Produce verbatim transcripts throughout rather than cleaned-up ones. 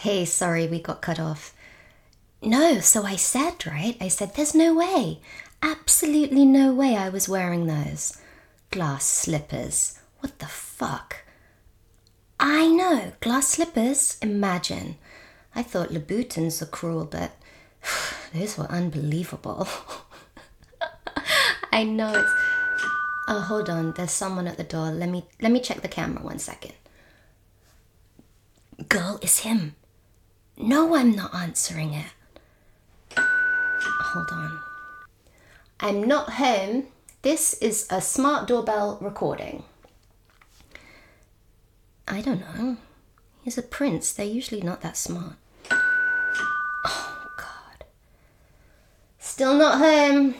Hey, sorry, we got cut off. No, so I said, right? I said, there's no way. Absolutely no way I was wearing those. Glass slippers. What the fuck? I know, glass slippers. Imagine. I thought Louboutins were cruel, but those were unbelievable. I know it's... Oh, hold on. There's someone at the door. Let me let me check the camera one second. Girl, it's him. No, I'm not answering it. Hold on. I'm not home. This is a smart doorbell recording. I don't know. He's a prince. They're usually not that smart. Oh, God. Still not home.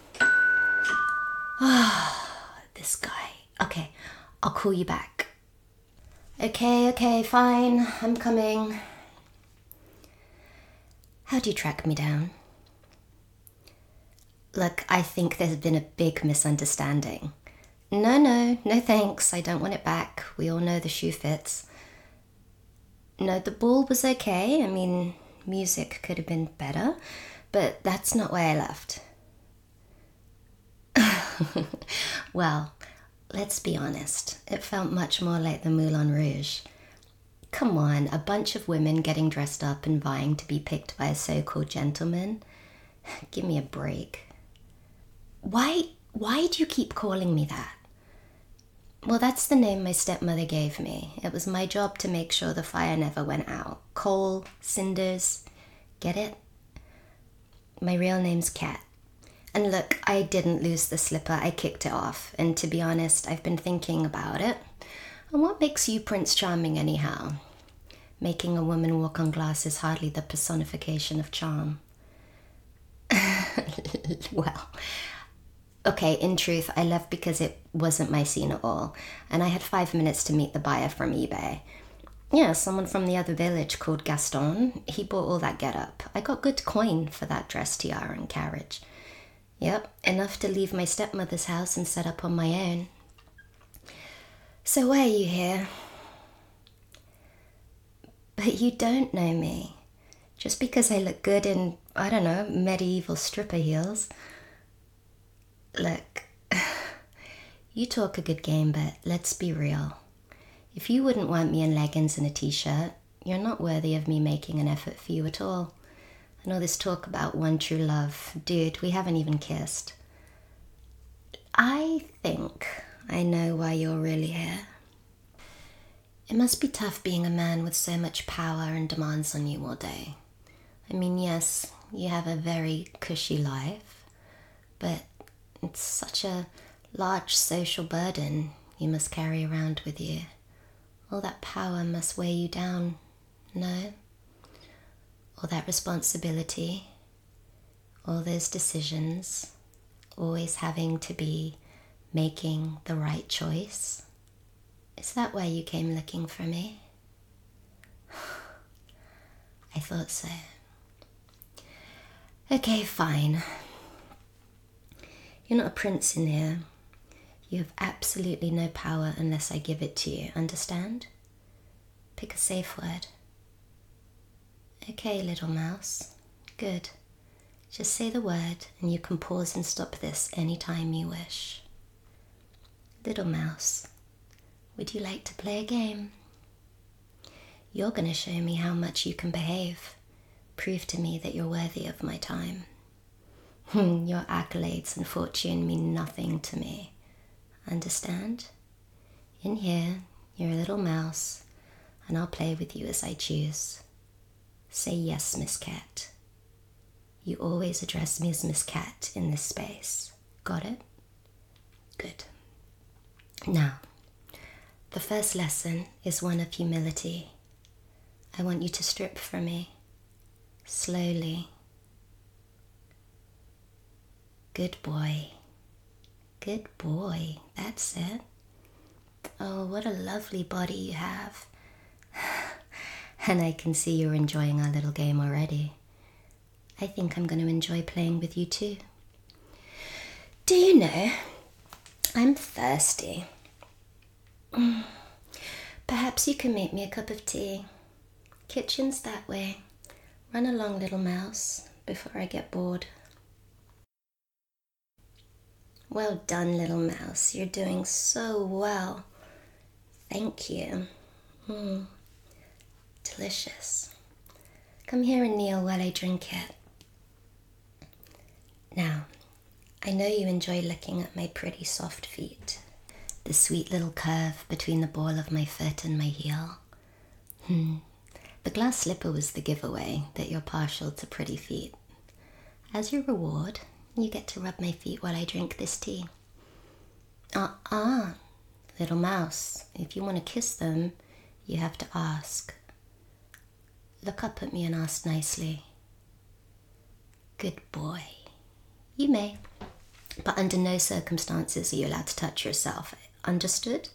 Ah, this guy. Okay, I'll call you back. Okay, okay, fine. I'm coming. How do you track me down? Look, I think there's been a big misunderstanding. No, no, no thanks. I don't want it back. We all know the shoe fits. No, the ball was okay. I mean, music could have been better, but that's not why I left. Well, let's be honest. It felt much more like the Moulin Rouge. Come on, a bunch of women getting dressed up and vying to be picked by a so-called gentleman. Give me a break. Why, why do you keep calling me that? Well, that's the name my stepmother gave me. It was my job to make sure the fire never went out. Coal, cinders, get it? My real name's Kat. And look, I didn't lose the slipper, I kicked it off. And to be honest, I've been thinking about it. And what makes you Prince Charming anyhow? Making a woman walk on glass is hardly the personification of charm. Well, okay, in truth, I left because it wasn't my scene at all. And I had five minutes to meet the buyer from eBay. Yeah, someone from the other village called Gaston. He bought all that get-up. I got good coin for that dress, tiara, and carriage. Yep, enough to leave my stepmother's house and set up on my own. So why are you here? But you don't know me. Just because I look good in, I don't know, medieval stripper heels. Look, you talk a good game, but let's be real. If you wouldn't want me in leggings and a t-shirt, you're not worthy of me making an effort for you at all. And all this talk about one true love. Dude, we haven't even kissed. I think I know why you're really here. It must be tough being a man with so much power and demands on you all day. I mean, yes, you have a very cushy life, but it's such a large social burden you must carry around with you. All that power must weigh you down, no? All that responsibility, all those decisions, always having to be making the right choice. Is that why you came looking for me? I thought so. Okay, fine. You're not a prince in here. You have absolutely no power unless I give it to you, understand? Pick a safe word. Okay, little mouse. Good. Just say the word and you can pause and stop this anytime you wish. Little mouse, would you like to play a game? You're going to show me how much you can behave. Prove to me that you're worthy of my time. Your accolades and fortune mean nothing to me. Understand? In here, you're a little mouse, and I'll play with you as I choose. Say yes, Miss Cat. You always address me as Miss Cat in this space. Got it? Good. Now, the first lesson is one of humility. I want you to strip from me, slowly. Good boy. Good boy. That's it. Oh, what a lovely body you have. And I can see you're enjoying our little game already. I think I'm going to enjoy playing with you too. Do you know, I'm thirsty. Perhaps you can make me a cup of tea. Kitchen's that way. Run along, little mouse, before I get bored. Well done, little mouse. You're doing so well. Thank you. Mm. Delicious. Come here and kneel while I drink it. Now, I know you enjoy looking at my pretty soft feet. The sweet little curve between the ball of my foot and my heel. Hmm. The glass slipper was the giveaway that you're partial to pretty feet. As your reward, you get to rub my feet while I drink this tea. Uh-uh, little mouse. If you want to kiss them, you have to ask. Look up at me and ask nicely. Good boy. You may, but under no circumstances are you allowed to touch yourself. Understood?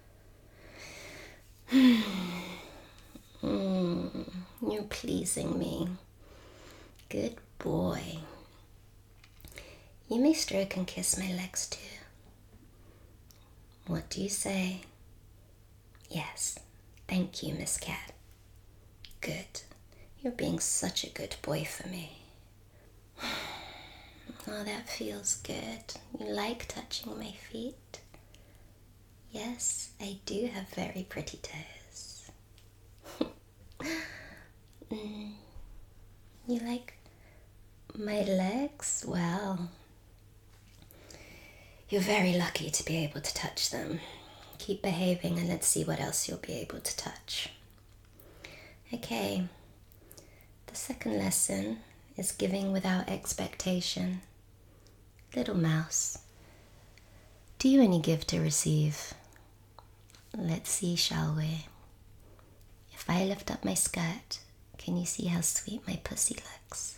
Mm, you're pleasing me. Good boy. You may stroke and kiss my legs too. What do you say? Yes. Thank you, Miss Cat. Good. You're being such a good boy for me. Oh, that feels good. You like touching my feet? Yes, I do have very pretty toes. mm. You like my legs? Well, you're very lucky to be able to touch them. Keep behaving and let's see what else you'll be able to touch. Okay, the second lesson is giving without expectation. Little mouse, do you only give to receive? Let's see, shall we? If I lift up my skirt, can you see how sweet my pussy looks?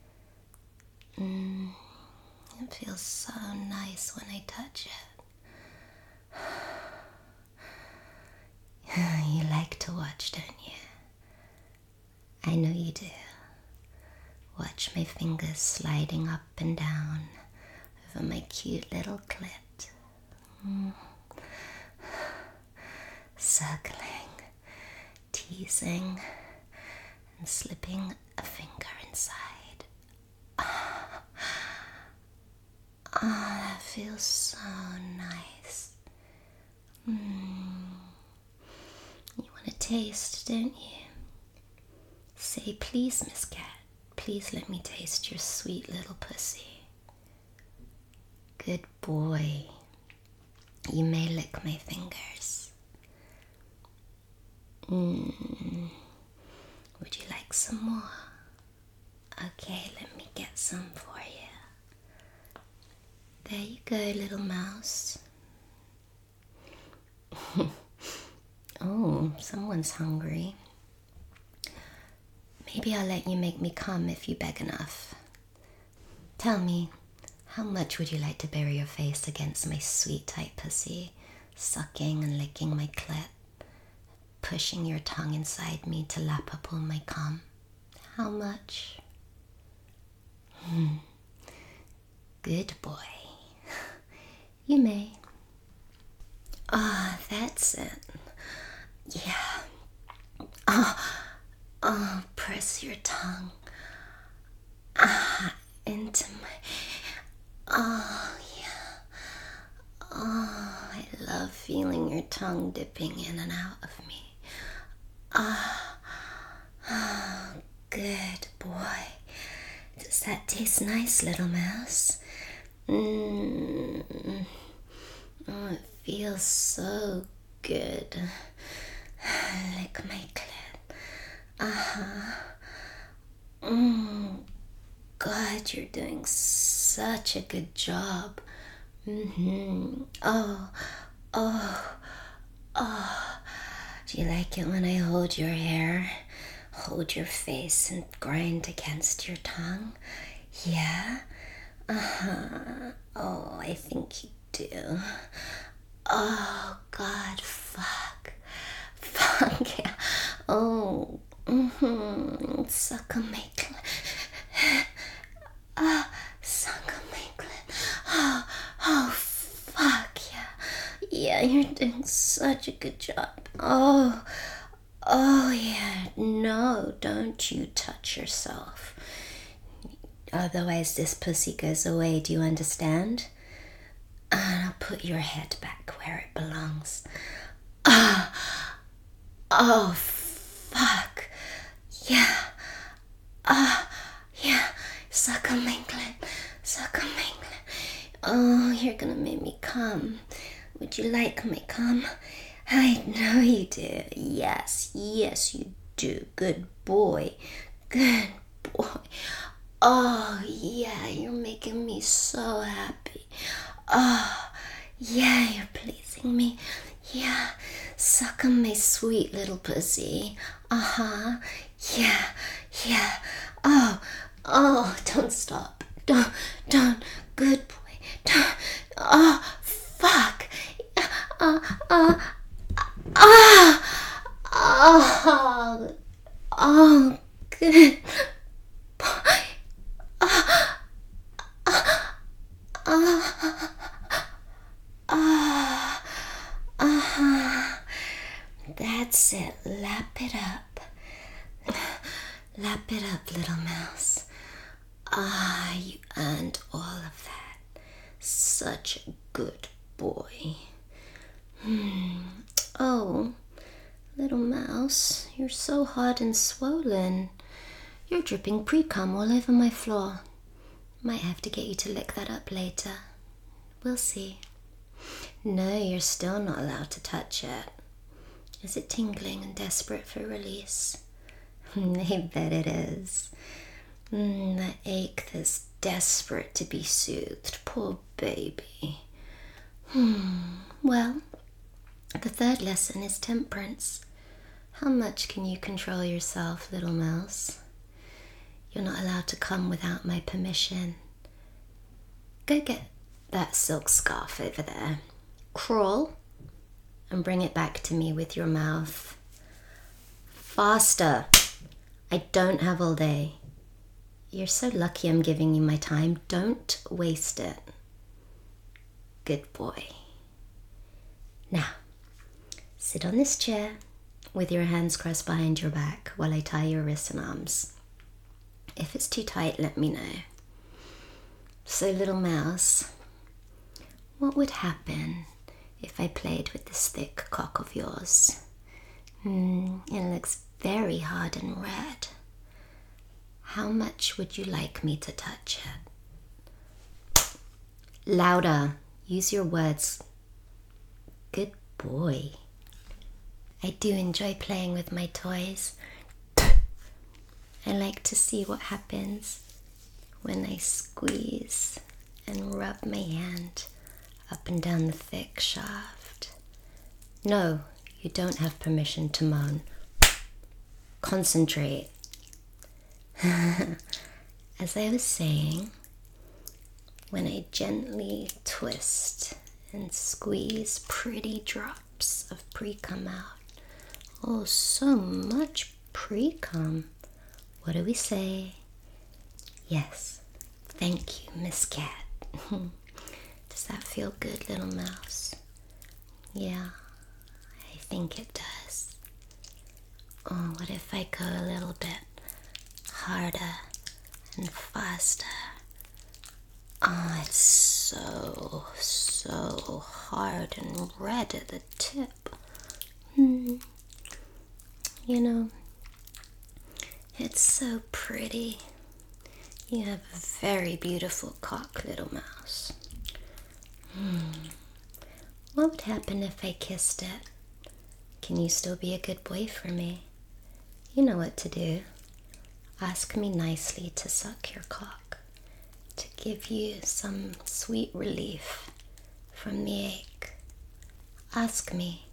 Mm, it feels so nice when I touch it. You like to watch, don't you? I know you do. Watch my fingers sliding up and down over my cute little clit. Mm. Circling, teasing, and slipping a finger inside. Ah, oh, that feels so nice. Mm. You want to taste, don't you? Say, please, Miss Cat, please let me taste your sweet little pussy. Good boy. You may lick my fingers. Mm. Would you like some more? Okay, let me get some for you. There you go, little mouse. Oh, someone's hungry. Maybe I'll let you make me come if you beg enough. Tell me, how much would you like to bury your face against my sweet tight pussy, sucking and licking my clit, pushing your tongue inside me to lap up all my cum? How much? Hmm. Good boy. You may. Ah, oh, that's it. Yeah. Oh, oh, press your tongue ah, into my... Oh, yeah. Oh, I love feeling your tongue dipping in and out of me. Ah, oh, good boy. Does that taste nice, little mouse? Mmm. Oh, it feels so good. Lick my clit. Uh-huh. Mmm. God, you're doing such a good job. Mm-hmm. Oh, oh, oh. Do you like it when I hold your hair, hold your face, and grind against your tongue? Yeah? Uh-huh. Oh, I think you do. Oh, God, fuck. Fuck, yeah. Oh, mm-hmm. Suck on my clit. Ah, oh, suck on my clit. Oh, oh, fuck, yeah. Yeah, you're doing such a good job. Oh, Oh, yeah, no, don't you touch yourself. Otherwise, this pussy goes away, do you understand? And I'll put your head back where it belongs. Ah, oh, fuck. Yeah. Ah, yeah. Suck a mingling. Suck a mingling. Oh, you're gonna make me come. Would you like me come? I know you do. Yes, yes, you do. Good boy. Good boy. Oh, yeah, you're making me so happy. Oh, yeah, you're pleasing me. Yeah, suck on my sweet little pussy. Uh-huh. Yeah, yeah. Oh, oh, don't stop. Don't, don't. Good boy. Don't. Oh, fuck. Uh, uh, ah, oh, oh, good boy. Ah, ah, ah, ah, ah. That's it. Lap it up. Lap it up, little mouse. Ah, you earned all of that. Such a good boy. Hmm. Oh, little mouse, you're so hard and swollen. You're dripping pre-cum all over my floor. Might have to get you to lick that up later. We'll see. No, you're still not allowed to touch it. Is it tingling and desperate for release? I bet it is. Mm, the ache that's desperate to be soothed. Poor baby. Hmm. Well, the third lesson is temperance. How much can you control yourself, little mouse? You're not allowed to come without my permission. Go get that silk scarf over there. Crawl and bring it back to me with your mouth. Faster. I don't have all day. You're so lucky I'm giving you my time. Don't waste it. Good boy. Now, sit on this chair with your hands crossed behind your back while I tie your wrists and arms. If it's too tight, let me know. So, little mouse, what would happen if I played with this thick cock of yours? Mm, it looks very hard and red. How much would you like me to touch it? Louder. Use your words. Good boy. I do enjoy playing with my toys. I like to see what happens when I squeeze and rub my hand up and down the thick shaft. No, you don't have permission to moan. Concentrate. As I was saying, when I gently twist and squeeze pretty drops of pre-cum out, oh, so much pre-cum. What do we say? Yes, thank you, Miss Cat. Does that feel good, little mouse? Yeah, I think it does. Oh, what if I go a little bit harder and faster? Oh, it's so, so hard and red at the tip. Hmm. You know, it's so pretty. You have a very beautiful cock, little mouse. Hmm. What would happen if I kissed it? Can you still be a good boy for me? You know what to do. Ask me nicely to suck your cock, to give you some sweet relief from the ache. Ask me.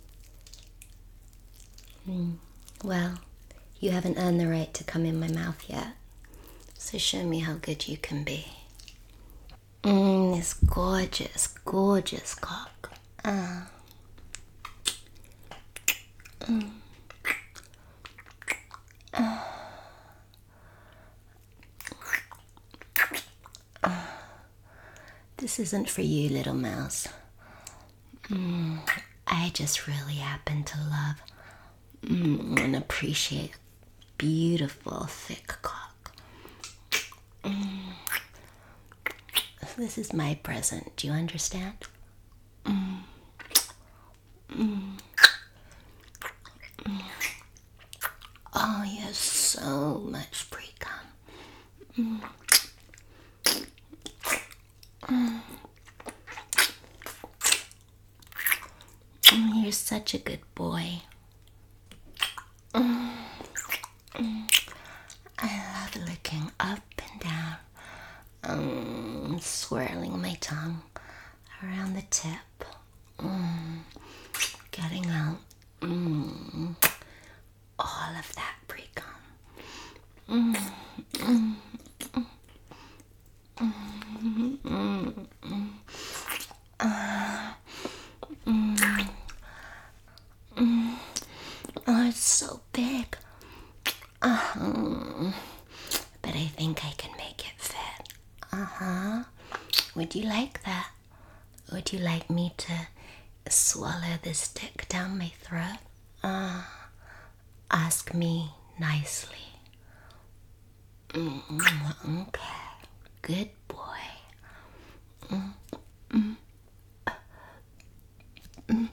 Mm. Well, you haven't earned the right to come in my mouth yet, so show me how good you can be. Mmm, this gorgeous, gorgeous cock. Ah. Mm. Ah. This isn't for you, little mouse. Mm, I just really happen to love mm, and appreciate beautiful, thick cock. Mm. This is my present. Do you understand? Mm. Mm. Mm. Oh, yes, so much pre-cum. Mm. Mm. Mm, you're such a good boy. Mm. Mm. I love looking up and down, um, swirling my tongue around the tip, mm. getting out mm. all of that pre-cum. Mm. Mm. Mm. Mm. Mm. Uh, mm. Mm. Oh, it's so big. Uh-huh. But I think I can make it fit. Uh-huh. Would you like that? Would you like me to swallow this dick down my throat? Uh, ask me nicely. Mm, okay. Good boy. Mm, mm, mm.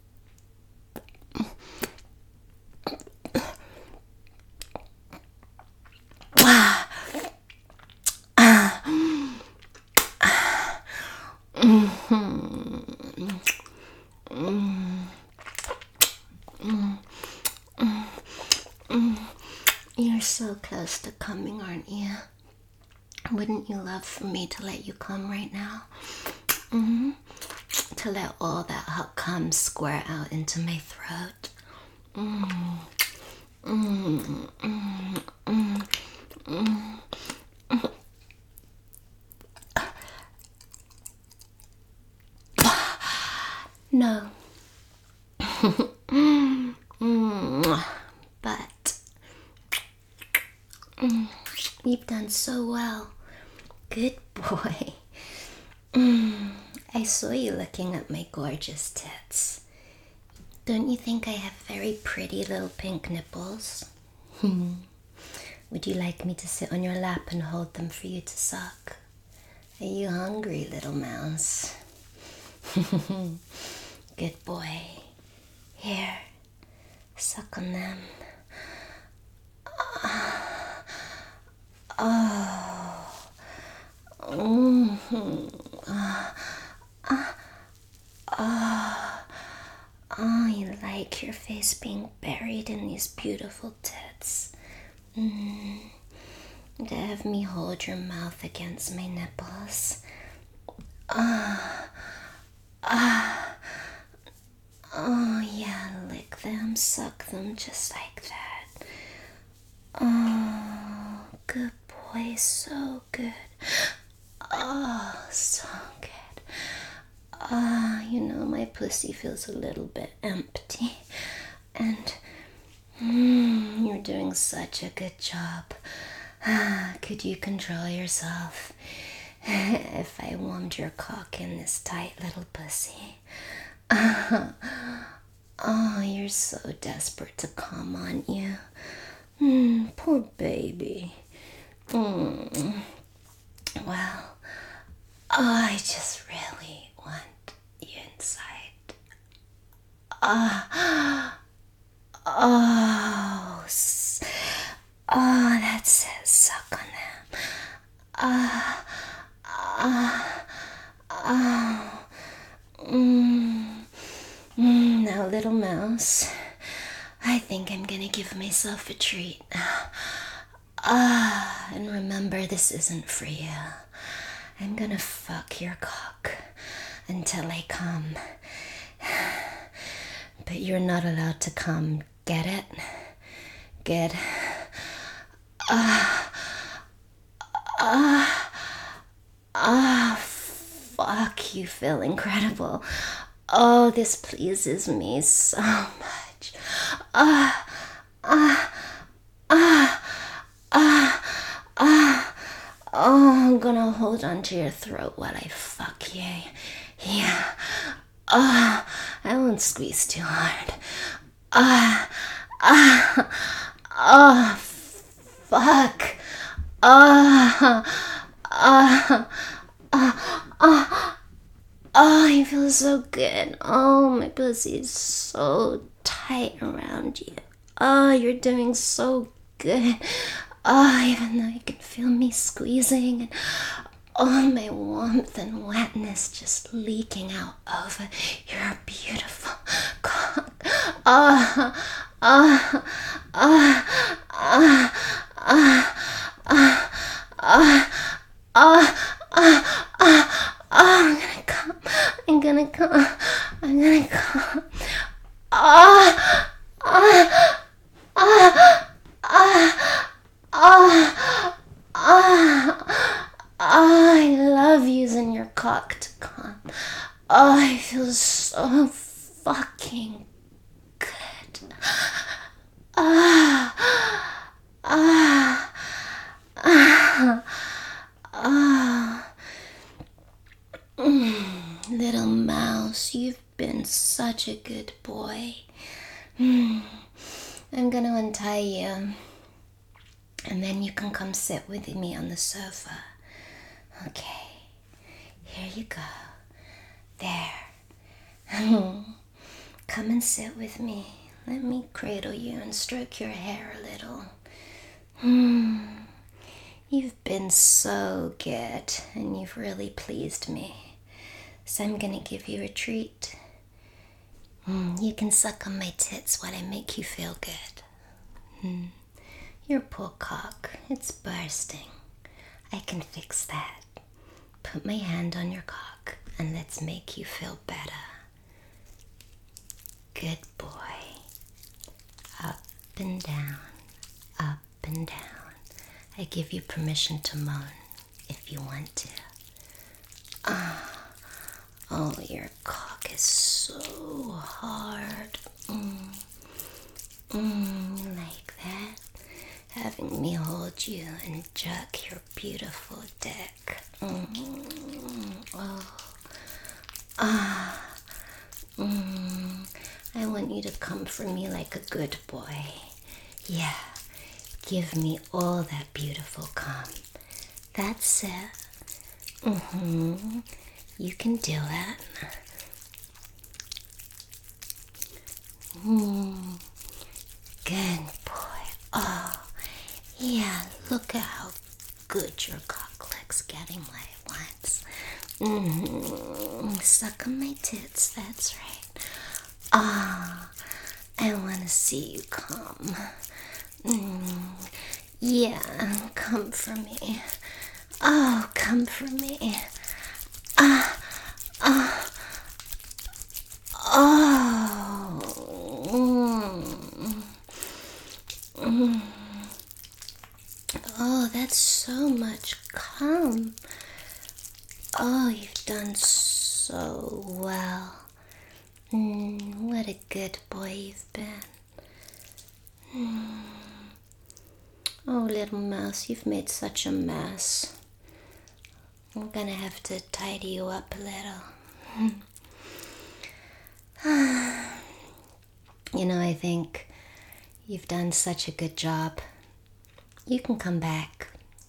You're so close to coming, aren't you? Wouldn't you love for me to let you come right now? Mm-hmm. To let all that hot cum squirt out into my throat. Mm. Mm. Mm. Mm. Mm. No. mm. But mm. you've done so well. Good boy. Mm. I saw you looking at my gorgeous tits. Don't you think I have very pretty little pink nipples? Would you like me to sit on your lap and hold them for you to suck? Are you hungry, little mouse? Good boy. Here, suck on them. Oh. Mm-hmm. Ah. Ah. Ah. Oh, you like your face being buried in these beautiful tits. Mm. To have me hold your mouth against my nipples. Ah. Ah. Oh, yeah, lick them, suck them just like that. Oh, good boy, so good. Oh, so good. Ah, you know, my pussy feels a little bit empty. And mm, you're doing such a good job. Ah, could you control yourself if I warmed your cock in this tight little pussy? Ah, oh, you're so desperate to come, aren't you? Mm, poor baby. Mm. Well, oh, I just really want you inside. Ah, oh, oh, that's it. Suck on them. Ah, ah, ah. Mm, mm, now, little mouse, I think I'm gonna give myself a treat. Ah, and remember, this isn't for you. I'm gonna fuck your cock until I come. But you're not allowed to come. Get it? Get. Ah. Ah. Ah. Fuck, you feel incredible. Oh, this pleases me so much. Ah. Ah. Ah. Ah. Ah. Oh, I'm gonna hold on to your throat while I fuck you. Yeah. Ah. I won't squeeze too hard. Ah. Ah, oh, fuck. Ah, ah, ah, ah. Oh, I feel so good. Oh, my pussy is so tight around you. Oh, you're doing so good. Oh, even though you can feel me squeezing and all my warmth and wetness just leaking out over your beautiful cock. Ah, ah, ah, ah, ah, ah, ah, ah, ah, ah, I'm gonna come. I'm gonna come. I'm gonna come. Ah, ah, ah, ah, ah, ah. I love using your cock to come. Oh, I feel so fucking good. Ah, ah, ah, ah. Mm, little mouse, you've been such a good boy. Mm, I'm gonna untie you, and then you can come sit with me on the sofa. Okay, here you go. There. Come and sit with me. Let me cradle you and stroke your hair a little. Hmm. You've been so good, and you've really pleased me. So I'm gonna give you a treat. Mm, you can suck on my tits while I make you feel good. Mm. Your poor cock, it's bursting. I can fix that. Put my hand on your cock and let's make you feel better. Good boy. Up and down, up and down. I give you permission to moan if you want to. Ah, oh, your cock is so hard. Mm. Mm, like that. Having me hold you and jerk your beautiful dick. Mm. Oh. Ah. Mm. I want you to come for me like a good boy. Yeah. Give me all that beautiful cum. That's it. Mm-hmm. You can do it. Mm. Good boy. Oh, yeah, look at how good your cock looks getting wet once. Mm-hmm. Suck on my tits, that's right. Ah, oh, I want to see you come. Mm. Yeah, come for me. Oh, come for me. Ah, ah, oh. Mm. Mm. Oh, that's so much cum. Oh, you've done so well. Mm, what a good boy you've been. Mm. Oh, little mouse, you've made such a mess. I'm gonna have to tidy you up a little. You know, I think you've done such a good job. You can come back.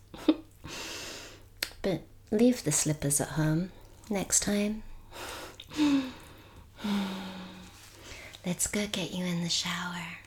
But leave the slippers at home next time. Let's go get you in the shower.